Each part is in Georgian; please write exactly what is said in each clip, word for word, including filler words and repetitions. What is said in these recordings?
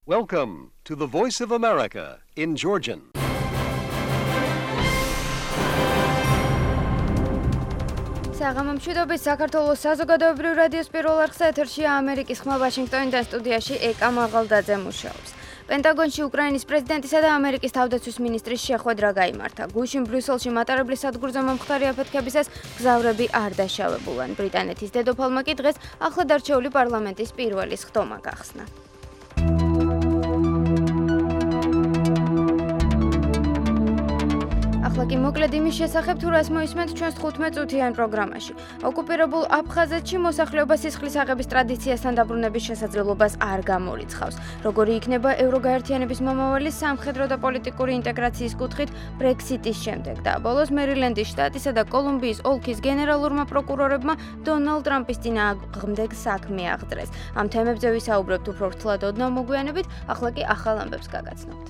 Welcome to the Voice of America in Georgian. საღამომშვიდობის საქართველოს საზოგადოებრივ რადიოს პირველ არხზე ეთერშია ამერიკის ხმა ვაშინგტონიდან სტუდიაში ეკა მაღალდაძე მუშაობს. პენტაგონში უკრაინის პრეზიდენტისა და ამერიკის თავდაცვის მინისტრის შეხვედრა გაიმართა. გუშინ ბრიუსელში მატარებლის სადგურზე მომხდარი აფეთქებისას გზავრები არ დაშავებულან. ბრიტანეთის დედოფალმა კი დღეს ახლად არჩეული პარლამენტის პირველი სხდომა გახსნა. ახლა მოკლედ იმის შესახებ თუ რას მოისმენთ ჩვენს თხუთმეტ წუთიან პროგრამაში. ოკუპირებულ აფხაზეთში მოსახლეობა სისხლის აღების ტრადიციასთან დაბრუნების შესაძლებლობას არ გამორიცხავს. როგორი იქნება ევროგაერთიანების მომავალი სამხედრო და პოლიტიკური ინტეგრაციის კუთხით ბრექსიტის შემდეგ და ბოლოს მერილენდის შტატისა და კოლუმბიის ოლქის გენერალურმა პროკურორებმა დონალდ ტრამპის წინააღმდეგ საქმე აღძრეს. ამ თემებზე ვისაუბრებთ უფრო რთულად ოდნავ მოგვიანებით, ახლა კი ახალ ამბებს გაგაცნობთ.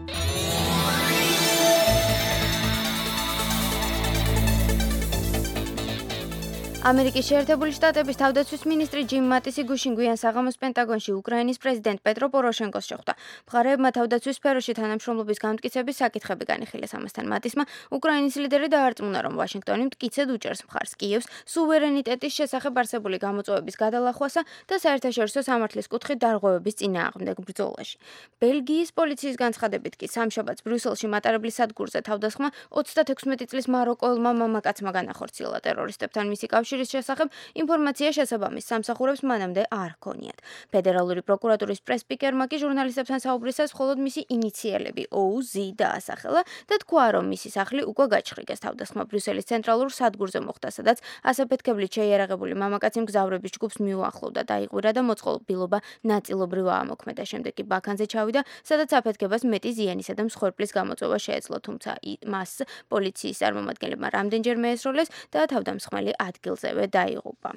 ამერიკის შეერთებული შტატების თავდაცვის მინისტრი ჯიმ მატისი გუშინ გვიან საღამოს პენტაგონში უკრაინის პრეზიდენტ პეტრო პოროშენკოს შეხვდა. მხარეებმა თავდაცვის სფეროში თანამშრომლობის გამტკიცების საკითხები განიხილეს. ამასთან მატისმა უკრაინის ლიდერი დაარწმუნა, რომ ვაშინგტონი მტკიცედ უჭერს მხარს კიევს სუვერენიტეტის შესახებ არსებული გამოწვევების გადალახვასა და საერთაშორისო სამართლის კუთხით დარღვევების წინააღმდეგ ბრძოლაში. ბელგიის პოლიციის განცხადებით კი სამშაბათს ბრიუსელში მატარებლის სადგურზე თავდასხმა ოცდათექვსმეტი წლის მაროკოელმა მამაკაცმა განახორციელა. ტერორისტებთან მისი კავშირის შესახებ ინფორმაცია შესაბამის სამსახურებს მანამდე არ ჰქონიათ. ფედერალური პროკურატურის პრეს-სპიკერმა კი ჟურნალისტებთან საუბრისას მხოლოდ მისი ინიციალები O Z დაასახელა და თქვა, რომ მისი სახლი უკვე გაჩხრიგეს. თავდასხმა ბრიუსელის ცენტრალურ სადგურზე მოხდა, სადაც ასაფეთქებლით შეიარაღებული მამაკაცი მგზავრების ჯგუფს მიუახლოვდა, დაიყვირა და მოწყობილობა ნაწილობრივ აამოქმედა. შემდეგ კი ბაქანზე ჩავიდა, სადაც აფეთქებას მეტი ზიანისა და მსხვერპლის გამოწვევა შეეძლო, თუმცა მას პოლიციის წარმომადგენლებმა რამდენჯერმე ესროლეს და თავდამსხმელი ადგილზევე დაიღუპა.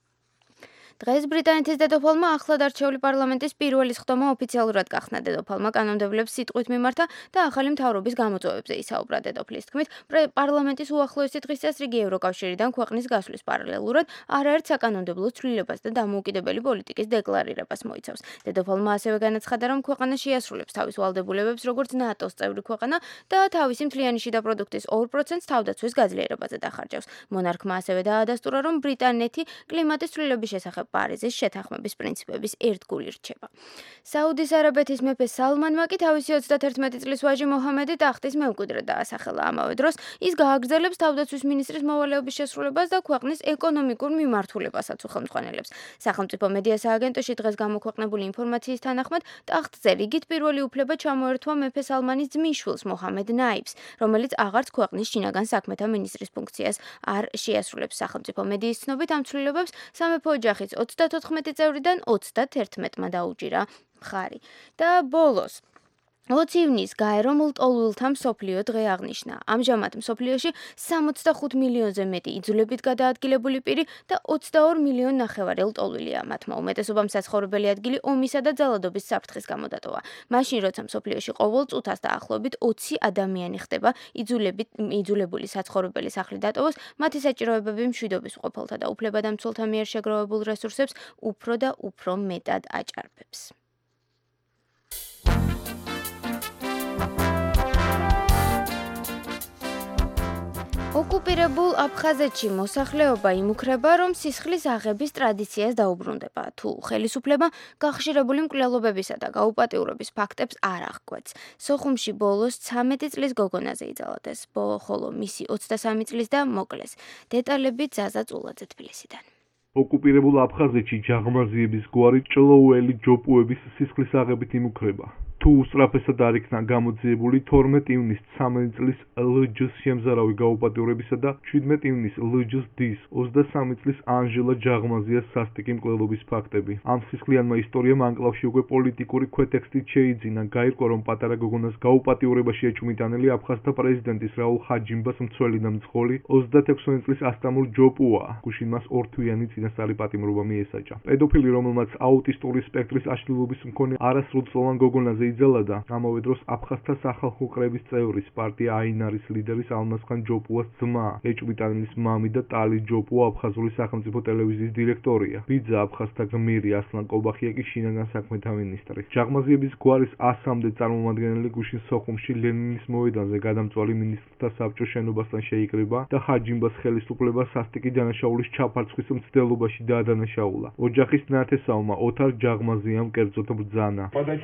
დღეს ბრიტანეთის დედოფალმა ახლად არჩეული პარლამენტის პირველი სხდომა ოფიციალურად გახსნა. დედოფალმა კანონმდებლებს სიტყვით მიმართა და ახალი მთავრობის გამოწვევებზე ისაუბრა. დედოფლის თქმით, პარლამენტის უახლოესი დღის წესრიგი ევროკავშირიდან ქვეყნის გასვლის პარალელურად არაერთ საკანონმდებლო ცვლილებას და დამოუკიდებელი პოლიტიკის დეკლარირებას მოიცავს. დედოფალმა ასევე განაცხადა, რომ ქვეყანა შეასრულებს თავის ვალდებულებებს როგორც ნატოს წევრი ქვეყანა და თავისი მთლიანი შიდა პროდუქტის ორ პროცენტს თავდაცვის გაძლიერებაზე დახარჯავს. მონარქმა ასევე დაადასტურა, რომ ბრიტანეთი კლიმატის ცვლილების შესახებ პარიზის შეთანხმების პრინციპების ერთგული რჩება. საუდის არაბეთის მეფე სალმანმა კი თავისი ოცდათერთმეტი წლის ვაჟი მოჰამედი ტახტის მემკვიდრედ დაასახელა. ამავე დროს ის გააგრძელებს თავდაცვის მინისტრის მოვალეობის შესრულებას და ქვეყნის ეკონომიკურ მიმართულებასაც უხელმძღვანელებს. სახელმწიფო მედია სააგენტოში დღეს გამოქვეყნებული ინფორმაციის თანახმად ტახტზე რიგით პირველი უფლება ჩამოერთვა მეფე სალმანის ძმისშვილს მოჰამედ ნაიბს, რომელიც აღარც ქვეყნის შინაგან საქმეთა მინისტრის ფუნქციას არ შეასრულებს. სახელმწიფო მედიის ცნობით ამ ცვლილებებს სამეფო ოჯახის ოცდათოთხმეტი წევრიდან ოცდათერთმეტმა დაუჭირა მხარი. და ბოლოს ოცი ივნისს გაერო ლტოლვილთა მსოფლიო დღე აღნიშნა. ამჟამად მსოფლიოში სამოცდახუთ მილიონზე მეტი იძულებით გადაადგილებული პირი და ოცდაორ მილიონ ნახევარი ლტოლვილია. მათმა უმეტესობამ საცხოვრებელი ადგილი ომისა და ძალადობის საფრთხის გამო დატოვა. მაშინ, როცა მსოფლიოში ყოველ წუთას დაახლოებით ოცი ადამიანი ხდება იძულებით იძულებული საცხოვრებელი სახლი დატოვოს, მათი საჭიროებები მშვიდობის მყოფელთა და უფლებადამცველთა მიერ შეგროვებულ რესურსებს უფრო და უფრო მეტად აჭარბებს. ოკუპირებულ აფხაზეთში მოსახლეობა იმუქრება, რომ სისხლის აღების ტრადიციას დაუბრუნდება, თუ ხელისუფლება გახშირებული მკვლელობებისა და გაუპატიურების ფაქტებს არ აღკვეთს. სოხუმში ბოლოს ცამეტი წლის გოგონაზე იძალათეს, ხოლო მისი ოცდასამი წლის და მოკლეს. დეტალები ზაზა წულაძე თბილისიდან. ოკუპირებულ აფხაზეთში ჯაღმაზიების გვარი ჭლოუელი ჯოპუების სისხლის აღებით იმუქრება. თუ უსწრაფესად არ იქნა გამოძიებული თორმეტი ივნისს ცამეტი წლის ლ.ჯ.ს შემზარავი გაუპატიურებისა და შვიდმეტი ივნისს ლ.ჯ.ს დის ოცდასამი წლის ანჟელა ჯაღმაზიას სასტიკი მკვლელობის ფაქტები. ამ სისხლიანმა ისტორიამ ანკლავში უკვე პოლიტიკური ქვეტექსტით შეიძინა. გაირკვა, რომ პატარა გოგონას გაუპატიურებაში ეჭვმიტანელი აფხაზთა პრეზიდენტის რაულ ხაჯიმბას მცველი და მძღოლი ოცდათექვსმეტი წლის ასტამურ ჯოპუა. გუშინ მას ორთვიანი წინასწარი პატიმრობა მიესაჯა. პედოფილი, რომელმაც აუტისტური სპექტრის აშლილობის მქონე არასრულწლოვან გოგონაზე იძალა და ამავე დროს აფხაზთა სახალხო კრების წევრის პარტია აინარის ლიდერის ალმაზხან ჯოპუას ძმა, ეჭვიტანილის მამი და ტალი ჯოპუა აფხაზური სახელმწიფო ტელევიზიის დირექტორია. ბიძა აფხაზთა გმირი ასლან კობახია კი შინაგან საქმეთა მინისტრი. ჯაღმაზიების გვარის ასამდე წარმომადგენელი გუშინ სოხუმში ლენინის მოედანზე გადამწვარი მინისტრთა საბჭოს შენობასთან შეიკრიბა და ხაჯიმბას ხელისუფლება სასტიკი დანაშაულის ჩაფარცხვის მცდელობაში დაადანაშაულა. ოჯახის ნათესავმა ოთარ ჯაღმაზიამ კერძოდ ბრძანა.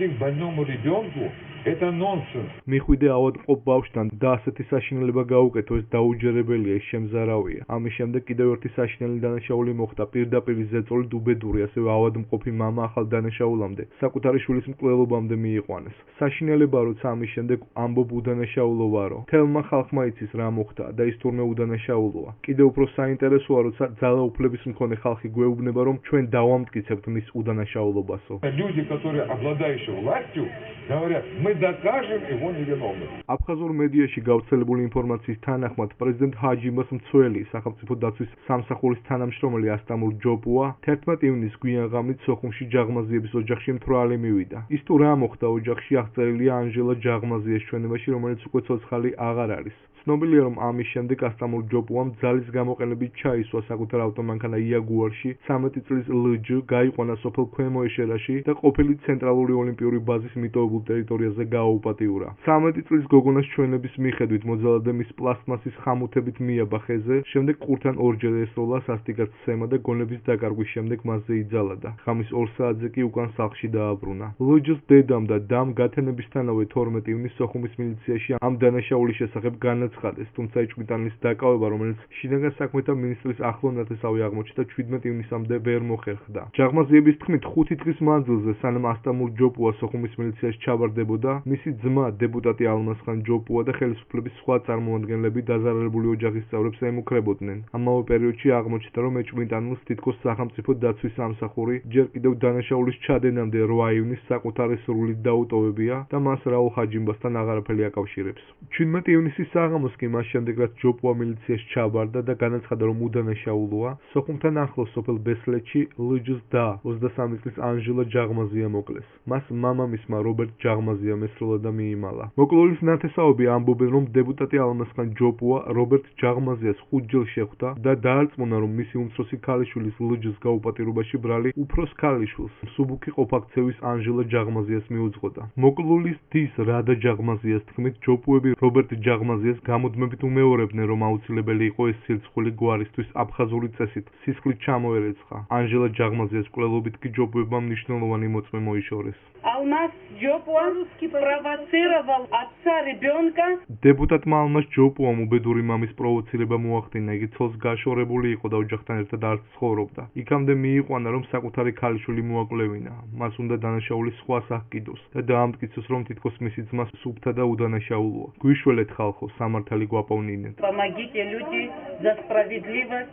მიხვიდე ავადმყოფ ბავშვთან და ასეთი საშინელება გაუკეთო, ეს დაუჯერებელია, ეს შემზარავია. ამის შემდეგ კიდევ ერთი საშინელი დანაშაული მოხდა პირდაპირ ზეწოლი დუბედური, ასევე ავადმყოფი მამა ახალ დანაშაულამდე, საკუთარი შვილის მკვლელობამდე მიიყვანეს. საშინელება როცა ამის შემდეგ ამბობ უდანაშაულო ვარო. თელმა ხალხმა იცის რა მოხდა და ის თურმე უდანაშაულოა. კიდევ უფრო საინტერესოა, როცა ძალაუფლების მქონე ხალხი გვეუბნება, რომ ჩვენ დავამტკიცებთ მის უდანაშაულობასო. Люди, которые обладающие властью, говорят, мы докажем его невиновным. აფხაზურ მედიაში გავრცელებული ინფორმაციის თანახმად, პრეზიდენტ ჰაჯიმბას მცველი, სახელმწიფო დაცვის სამსახურის თანამშრომელი ასტამურ ჯოპუა თერთმეტ ივნისს გვიანღამით სოხუმში ჯაღმაზიების ოჯახში მთვრალი მივიდა. ის თუ რა მოხდა ოჯახში აღწერილია ანჟელა ჯაღმაზიას ჩვენებაში, რომელიც უკვე ცოცხალი აღარ არის. ცნობილია, რომ ამის შემდეგ ასტამურ ჯოპუამ ძალის გამოყენებით ჩაისვა საკუთარ ავტომანქანა იაგუარში, ცამეტი წლის ლჯ გაიყვანა სოფელ ქვემო ეშერაში და ყოფილი ცენტრალური ოლიმპიური ბაზის მიტოვებულ ტერიტორიაზე გააუპატიურა. ცამეტი წლის გოგონას ჩვენების მიხედვით მოძალადე მის პლასტმასის ხამუთებით მიაბა ხეზე, შემდეგ ყურთან ორჯერ ესროლა სასტიკად სცემა და გონების დაკარგვის შემდეგ მასზე იძალადა. ღამის ორ საათზე კი უკან სახლში დააბრუნა. ლჯს დედამ და დამ გათენებისთანავე თორმეტ ივნისს სოხუმის მილიციაში ამ დანაშაულის შესახებ განაცხადეს. თუმცა ეჭვმიტანილის დაკავება, რომელიც შინაგან საქმეთა მინისტრის ახლო ნათესავი აღმოჩნდა, ჩვიდმეტ ივნისამდე ვერ მოხერხდა. ჯაღმაზიების თქმით, ხუთი დღის მანძილზე, სანამ ასტამურ ჯოპუა სოხუმის მილიციაში ჩაბარდებოდა, მისი ძმა, დეპუტატი ალმაზხან ჯოპუა და ხელისუფლების სხვა წარმომადგენლები დაზარალებული ოჯახის წევრებს ემუქრებოდნენ. ამავე პერიოდში აღმოჩნდა, რომ ეჭვმიტანილს თითქოს სახელმწიფო დაცვის სამსახური ჯერ კიდევ დანაშაულის ჩადენამდე რვა ივნისს საკუთარი სრულით დაუტოვებია და მას რაულ ჰაჯიმბასთან აღარაფერი აკავშირებს. ჩვიდმეტ ივნისის საღამოს კი მას შემდეგ, რაც ჯოპუა მილიციაში ჩაბარდა და განაცხადა, რომ უდანაშაულოა, სოხუმთან ახლოს სოფელ ბესლეთში ლჯს და ოცდასამი წლის ანჟელა ჯაღმაზია მოკლეს. მას მამამისმა რობერტ ჯაღმაზიამ ესროლა და მიიმალა. მოკლულის ნათესავები ამბობენ, რომ დეპუტატი ალმაზხან ჯოპუა რობერტ ჯაღმაზიას ხუთჯერ შეხვდა და დაარწმუნა, რომ მისი უმცროსი ქალიშვილის ლჯს გაუპატიურობაში ბრალი უფროს ქალიშვილს, მსუბუქი ყოფაქცევის ანჟელა ჯაღმაზიას მიუძღოდა. მოკლულის დის რადა ჯაღმაზიას თქმით, ჯოპუები რობერტ ჯაღმაზიას გამუდმებით უმეორებდნენ, რომ აუცილებელი იყო ეს სირცხული გვარისთვის აფხაზური წესით სისხლით ჩამოერეცხა. ანჟელა ჯაღმაზიას მკვლელობით კი ჯოპუებმა მნიშვნელოვანი მოწმე მოიშორეს. Алмаз Джопуа спровоцировал отца ребенка. Deputatმა ალმაზ ჯოპუამ უბედური მამის პროვოცირება მოახდინა. იგი ცოლს გაშორებული იყო და ოჯახთან ერთად არ ცხოვრობდა. იქამდე მიიყვანა, რომ საკუთარი ქალიშვილი მოაკვლევინა. მას უნდა დანაშაულის სხვა სახკიდოს და დაამტკიცოს, რომ თითქოს მისი ძმა სუფთა და უდანაშაულოა. გვიშველეთ ხალხო, სამართალი გვაპოვნინეთ. Помогите люди за справедливость.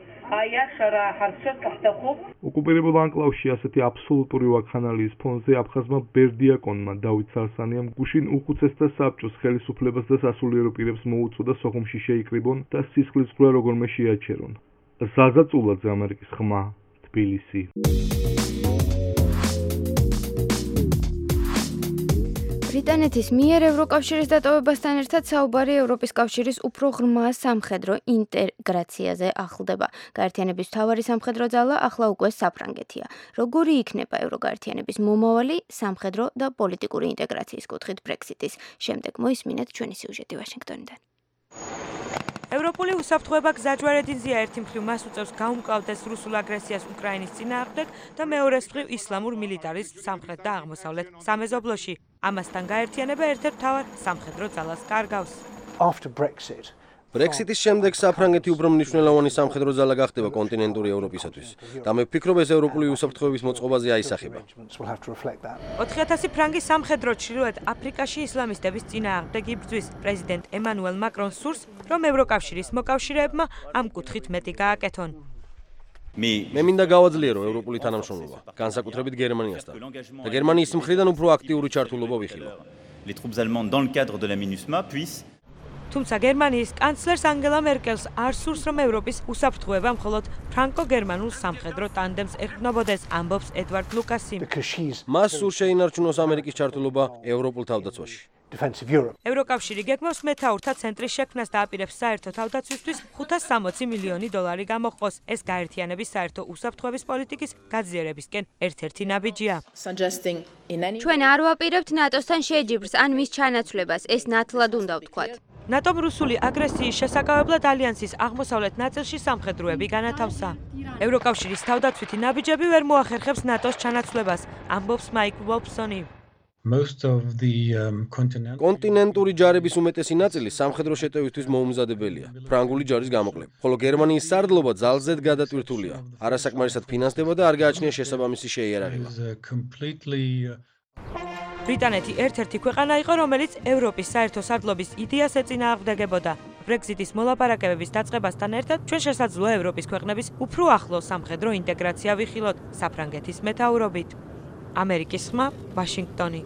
ოკუპირებულ ანკლავში ასეთი აბსოლუტური ვაქხანალიის ფონზე აფხაზმა ბერდიაკონმა დავით სარსანიამ გუშინ უხუცესთა საბჭოს ხელისუფლებას და სასულიერო პირებს მოუწოდა სოხუმში შეიკრიბონ და სისხლისღვრა როგორმე შეაჩერონ. ზაზა წულაძე, ამერიკის ხმა, თბილისი. ბრიტანეთის მიერ ევროკავშირის დატოვებასთან ერთად საუბარი ევროპის კავშირის უფრო ღრმა სამხედრო ინტეგრაციაზე ახლდება. გაერთიანების მთავარი სამხედრო ძალა ახლა უკვე საფრანგეთია. როგორი იქნება ევროგაერთიანების მომავალი სამხედრო და პოლიტიკური ინტეგრაციის კუთხით ბრექსიტის შემდეგ? მოისმინეთ ჩვენი სიუჟეტი ვაშინგტონიდან. ევროპული უსაფრთხოება გზაჯვარედინზეა. ერთი მხრივ მას უწევს გაუმკლავდეს რუსულ აგრესიას უკრაინის წინააღმდეგ და მეორეს მხრივ ისლამურ მილიტარისტ სამხრეთ და აღმოსავლეთ სამეზობლოში. ამასთან გაერთიანება ერთ-ერთ მთავარ სამხედრო ძალას კარგავს. ბრექსიტის შემდეგ საფრანგეთი უფრო მნიშვნელოვანი სამხედრო ძალა გახდება კონტინენტური ევროპისათვის და მე ვფიქრობ, ეს ევროპული უსაფრთხოების მოწყობაზე აისახება. ოთხი ათასი ფრანგის სამხედრო ჩრდილოეთ აფრიკაში ისლამისტების წინააღმდეგ იბრძვის. პრეზიდენტ ემანუელ მაკრონს სურს, რომ ევროკავშირის მოკავშირეებმა ამ კუთხით მეტი გააკეთონ. მე მინდა გავაძლიერო ევროპული თანამშრომლობა, განსაკუთრებით გერმანიასთან და გერმანიის მხრიდან უფრო აქტიური ჩართულობა ვიხილო. Les troupes allemandes dans le cadre de la MINUSMA puissent თუმცა გერმანიის კანცლერს ანგელა მერკელს არ სურს, რომ ევროპის უსაფრთხოება მხოლოდ ფრანკო-გერმანულ სამხედრო ტანდემს ეყრდნობოდეს, ამბობს ედვარდ ლუკასი. მას სურს შეინარჩუნოს ამერიკის ჩართულობა ევროპულ თავდაცვაში. ევროკავშირი გეგმავს მეთაურთა ცენტრის შექმნას და აპირებს საერთო თავდაცვისთვის ხუთას სამოცი მილიონი დოლარი გამოჰყოს. ეს გაერთიანების საერთო უსაფრთხოების პოლიტიკის გაძლიერებისკენ ერთ-ერთი ნაბიჯია. ჩვენ არ ვაპირებთ ნატოსთან შეჯიბრს ან მის ჩანაცვლებას, ეს ნათლად უნდა ვთქვათ. ნატომ რუსული აგრესიის შესაკავებლად ალიანსის აღმოსავლეთ ნაწილში სამხედროები განათავსა. ევროკავშირის თავდაცვითი ნაბიჯები ვერ მოახერხებს ნატოს ჩანაცვლებას, ამბობს მაიკ ვოლფსონი. კონტინენტური ჯარების უმეტესი ნაწილი სამხედრო შეტევითთვის მოუმზადებელია, ფრანგული ჯარის გამოკლებ, ხოლო გერმანიის სარდლობა ძალზედ გადატვირთულია, არასაკმარისად ფინანსდება და არ გააჩნია შესაბამისი შეიარაღება. ბრიტანეთი ერთ-ერთი ქვეყანა იყო, რომელიც ევროპის საერთო სარდლობის იდეას ეწინააღმდეგებოდა. ბრექსიტის მოლაპარაკებების დაწყებასთან ერთად ჩვენ შესაძლოა ევროპის ქვეყნების უფრო ახლო სამხედრო ინტეგრაცია ვიხილოთ საფრანგეთის მეთაურობით. ამერიკის ხმა, ვაშინგტონი.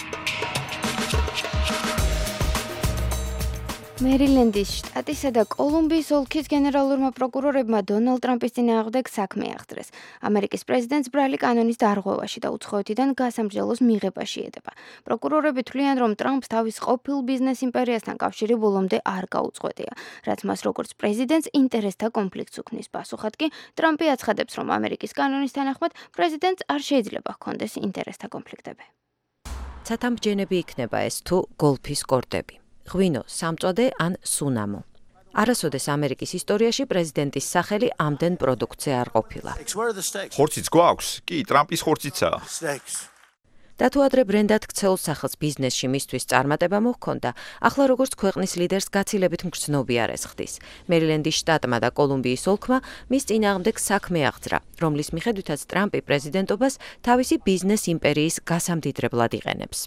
მერილენდის შტატისა და კოლუმბიის ოლქის გენერალურმა პროკურორებმა დონალდ ტრამპის წინააღმდეგ საქმე აღძრეს. ამერიკის პრეზიდენტს ბრალი კანონის დარღვევაში და უცხოეთიდან გასამჯელოს მიღებაში ედება. პროკურორები თვლიან, რომ ტრამპს თავის ყოფილ ბიზნეს იმპერიასთან კავშირი ბოლომდე არ გაუწყვეტია, რაც მას როგორც პრეზიდენტს ინტერესთა კონფლიქტს უქმნის. პასუხად კი ტრამპი აცხადებს, რომ ამერიკის კანონის თანახმად პრეზიდენტს არ შეიძლება ჰქონდეს ინტერესთა კონფლიქტები. ცათამბჯენები იქნება ეს თუ გოლფის კორტები. ღვინო, სამწვადე ან სუნამო. არასოდეს ამერიკის ისტორიაში პრეზიდენტის სახელი ამდენ პროდუქტზე არ ყოფილა. ხორციც გვაქვს? კი, ტრამპის ხორციცაა. და თუ ადრე ბრენდად ქცეულ სახელს ბიზნესში მისთვის წარმატება მოჰქონდა, ახლა როგორც ქვეყნის ლიდერს გაცილებით მგრძნობი არ ესხდის. მერილენდის შტატმა და კოლუმბიის ოლქმა მის წინააღმდეგ საქმე აღძრა, რომლის მიხედვითაც ტრამპი პრეზიდენტობას თავისი ბიზნეს იმპერიის გასამდიდრებლად იყენებს.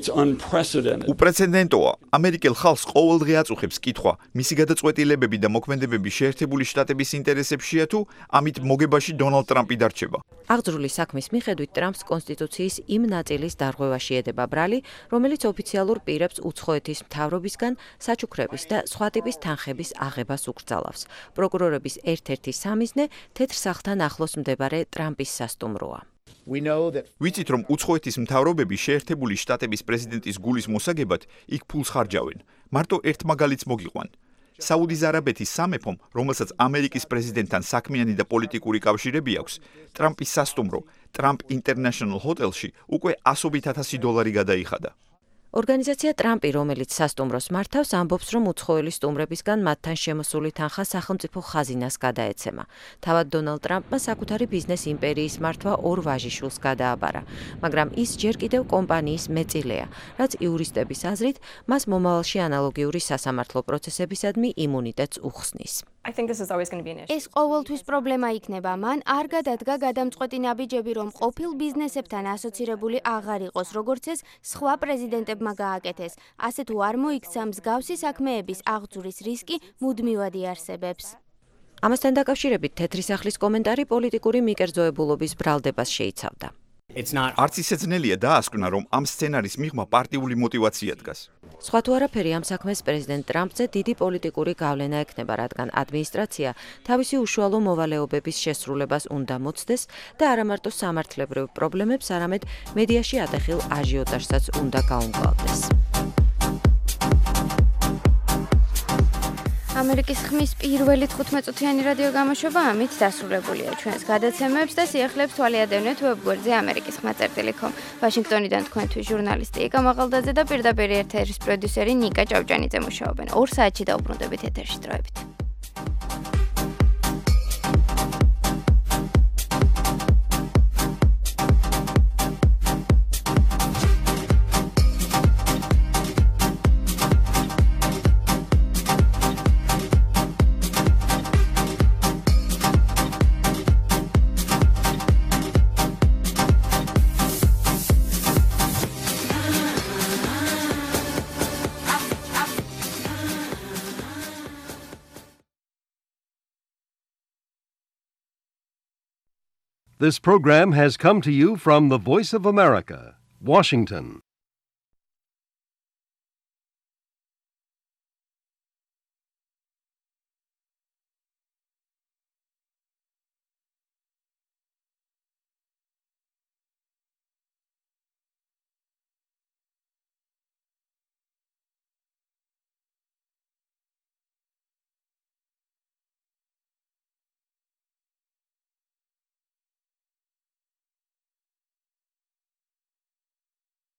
უპრეცედენტოა. ამერიკელ ხალხს ყოველდღე აწუხებს კითხვა, მისი გადაწყვეტილებები და მოქმედებები შეერთებული შტატების ინტერესებშია თუ ამით მოგებაში დონალდ ტრამპი დარჩება. აღძრული საქმის მიხედვით ტრამპს კონსტიტუციის იმ ნაწილის დარღვევაში ედება ბრალი, რომელიც ოფიციალურ პირებს უცხოეთის მთავრობისგან საჩუქრების და სხვა ტიპის თანხების აღებას უკრძალავს. პროკურორების ერთ-ერთი სამიზნე თეთრ სახლთან ახლოს მდებარე ტრამპის სასტუმროა. ვიცით, რომ უცხოეთის მთავრობები შეერთებული შტატების პრეზიდენტის გულის მოსაგებად იქ ფულს ხარჯავენ. მარტო ერთ მაგალითს მოგიყვან. საუდის არაბეთის სამეფომ, რომელსაც ამერიკის პრეზიდენტთან საქმიანი და პოლიტიკური კავშირები აქვს, ტრამპის სასტუმრო, ტრამპ ინტერნეშნალ ჰოტელში უკვე ასობით ათასი დოლარი გადაიხადა. ორგანიზაცია ტრამპი, რომელიც სასტუმროს მართავს, ამბობს, რომ უცხოელი სტუმრებისგან მათთან შემოსული თანხა სახელმწიფო ხაზინას გადაეცემა. თავად დონალდ ტრამპმა საკუთარი ბიზნეს იმპერიის მართვა ორ ვაჟიშვილს გადააბარა, მაგრამ ის ჯერ კიდევ კომპანიის მეწილეა, რაც იურისტების აზრით მას მომავალში ანალოგიური სასამართლო პროცესებისადმი იმუნიტეტს უხსნის. ეს ყოველთვის პრობლემა იქნება. მან არ გადადგა გადამწყვეტი ნაბიჯები, რომ ყოფილ ბიზნესებთან ასოცირებული აღარ იყოს, როგორც ეს სხვა პრეზიდენტებმა გააკეთეს. ასე თუ არ მოიქცა, მსგავსი საქმეების აღძვრის რისკი მუდმივად იარსებებს. ამასთან დაკავშირებით თეთრი სახლის კომენტარი პოლიტიკური მიკერძოებულობის ბრალდებას შეიცავდა. არც ისე ძნელია დაასკვნა, რომ ამ სცენარის მიღმა პარტიული მოტივაცია დგას. სხვა თუ არაფერი ამ საქმეს პრეზიდენტ ტრამპზე დიდი პოლიტიკური გავლენა ექნება, რადგან ადმინისტრაცია თავისი უშუალო მოვალეობების შესრულებას უნდა მოცდეს და არა მარტო სამართლებრივ პრობლემებს, არამედ მედიაში ატეხილ აჟიოტაჟსაც უნდა გაუმკლავდეს. ამერიკის ხმის პირველი თხუთმეტწუთიანი რადიო გამოშვება ამით დასრულებულია. ჩვენს გადაცემებს და სიახლეებს თვალეადევნეთ ვებგვერდზე ამერიკის ხმა წერტილი კომ. ვაშინგტონიდან თქვენთვის ჟურნალისტი იკა მაღალდაძე და პირდაპირ ეთერის პროდიუსერი ნიკა ჭავჭანიძე მუშაობენ. ორ საათში დაუბრუნდებით ეთერში დროებით. This program has come to you from the Voice of America, Washington.